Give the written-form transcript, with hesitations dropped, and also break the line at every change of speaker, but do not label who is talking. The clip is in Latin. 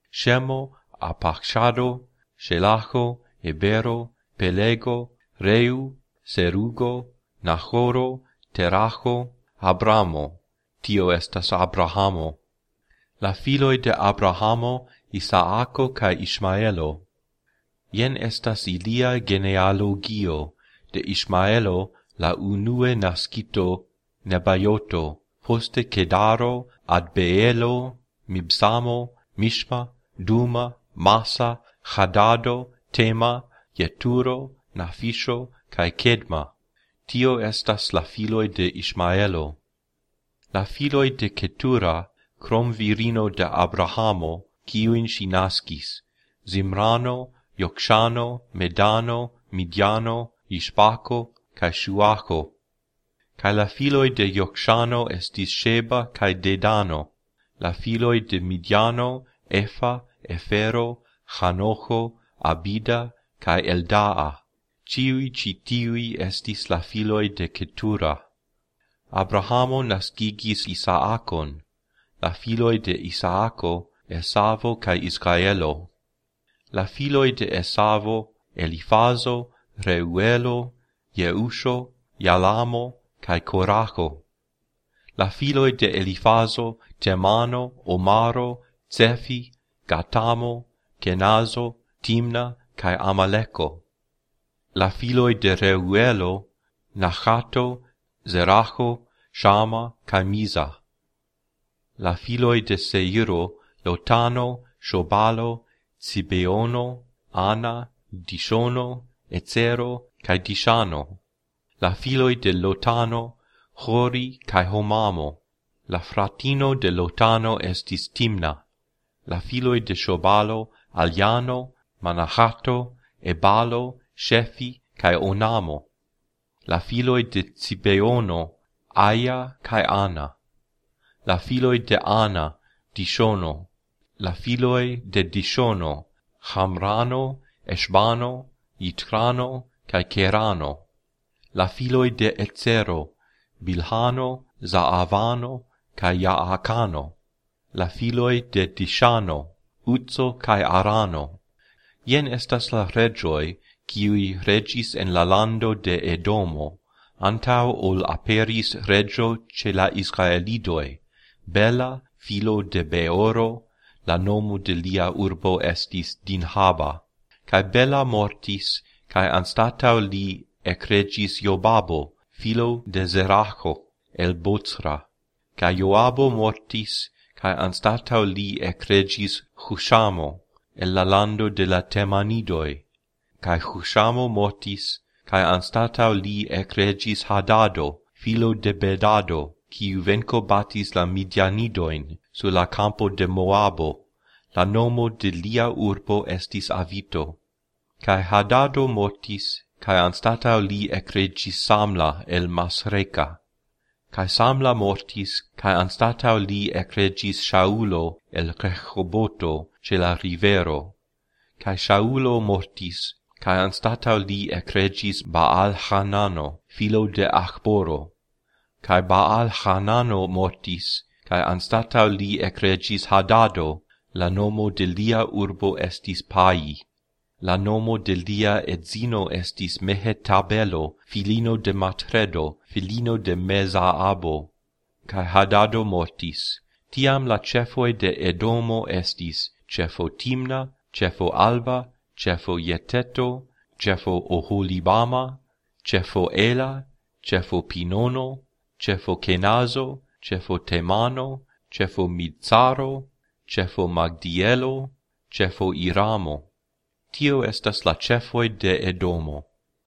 Shemo, Apachado, Shelacho, Ebero, Pelego, Reu, Serugo, Nahoro, Teracho, Abramo. Tio estas Abrahamo. La filoi de Abrahamo, Isaako kai Ismaelo. Jen estas ilia genealogio, de Ismaelo la unue nascito Nebaioto, poste Kedaro, Adbeelo, Mibsamo, Mishma, Duma, Masa, Hadado, Tema, Jeturo, Nafisho, kai Kedma. Tio estas la filoi de Ismaelo. La filoi de Ketura, krom virino de Abrahamo, kiuin si nascis, Zimrano, Yokshano, Medano, Midiano, Ishbako, kai Shuacho. Kai la filoi de Yokshano estis Sheba kai Dedano. La filoi de Midiano, Efa, Efero, Hanocho, Abida, kai Eldaa. Ciui citiui estis la filoi de Ketura. Abrahamo nascigis Isaacon. La filoi de Isaako, Esavo kai Israelo. La filoi de Esavo, Elifazo, Reuelo, Jeusho, Yalamo, kai Coracho. La filoi de Elifazo, Temano, Omaro, Zefi, Gatamo, Kenazo, Timna, kai Amaleko. La filoi de Reuelo, Nachato, Zeracho, Shama, kai Miza. La filoi de Seiro, Lotano, Shobalo, Zibeono, Ana, Dishono, Ezero, kai Dishano. La filoi de Lotano, Hori, kai Homamo. La fratino de Lotano estis Timna. La filoi de Shobalo, Aliano, Manahato, Ebalo, Shefi, kai Onamo. La filoi de Zibeono, Aya, kai Ana. La filoi de Ana, Dishono. La filoi de Dishono, Hamrano, Eshbano, Yitrano, kai Kerano. La filoi de Ezero, Bilhano, Zaavano, kai Yaakano. La filoi de Dishano, Uzzo kai Arano. Jen estas la regioi, kiui regis en la lando de Edomo, antau ol aperis regio ce la Israelidoi. Bela, filo de Beoro, la nomo de lia urbo estis Dinhaba. Kai Bela mortis, kai anstatau li ecregis Jobabo, filo de Zeracho, el Bozra. Kai Joabo mortis, kai anstatau li ecregis Hushamo, el la lando de la Temanidoi. Kai Hushamo mortis, kai anstatau li ecregis Hadado, filo de Bedado, kiu venko batis la Midianidoin sur la campo de Moabo. La nomo de lia urbo estis Avito. Kai Hadado mortis, kai anstatau li ecregis Samla el Masreka. Kai Samla mortis, kai anstatau li ecregis Shaulo el Rehoboto ce la rivero. Kai Shaulo mortis, kai anstatau li ecregis Baal-Hanano, filo de Achboro. Kai Baal-Hanano mortis, kai anstatau li ecregis Hadado, la nomo de lia urbo estis Pai. La nomo de lia edzino estis Mehetabelo, filino de Matredo, filino de Mezaabo. Kai Hadado mortis. Tiam la cefoi de Edomo estis cefo Timna, cefo Alba, cefo Jeteto, cefo Oholibama, cefo Ela, cefo Pinono, cefo Kenazo, cefo Temano, cefo Midzaro, cefo Magdielo, cefo Iramo. Tio estas la cefoi de Edomo.